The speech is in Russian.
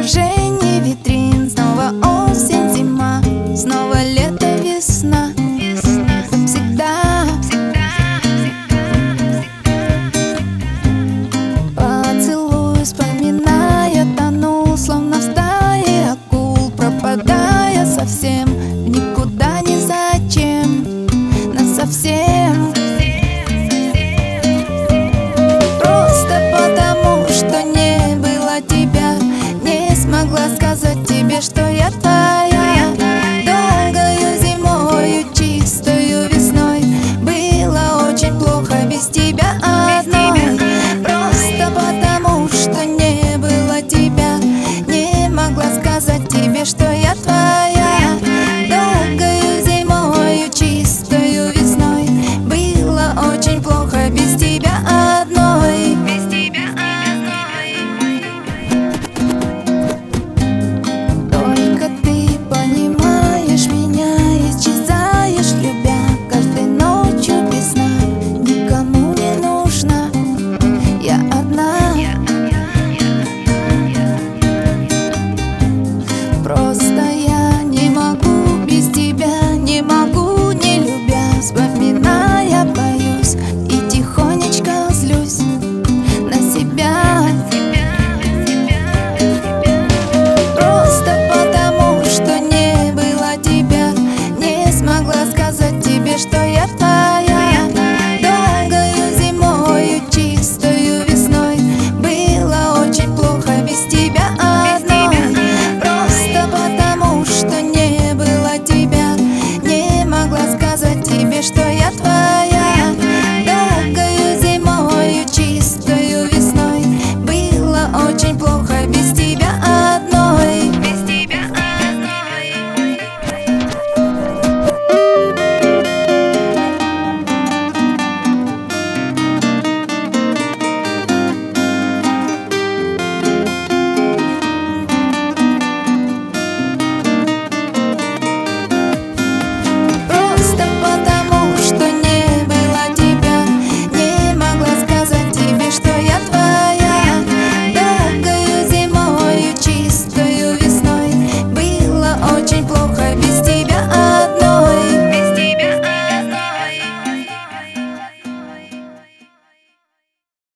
отражение витрин. Снова осень, зима, снова лето, весна. Всегда поцелуй, вспоминая, тону, словно в стае акул, пропадая совсем в никуда, ни зачем, насовсем. Просто потому, что не было тебя, не смогла сказать тебе, что я твоя. Долгою зимою, чистою весной было очень плохо без тебя одной.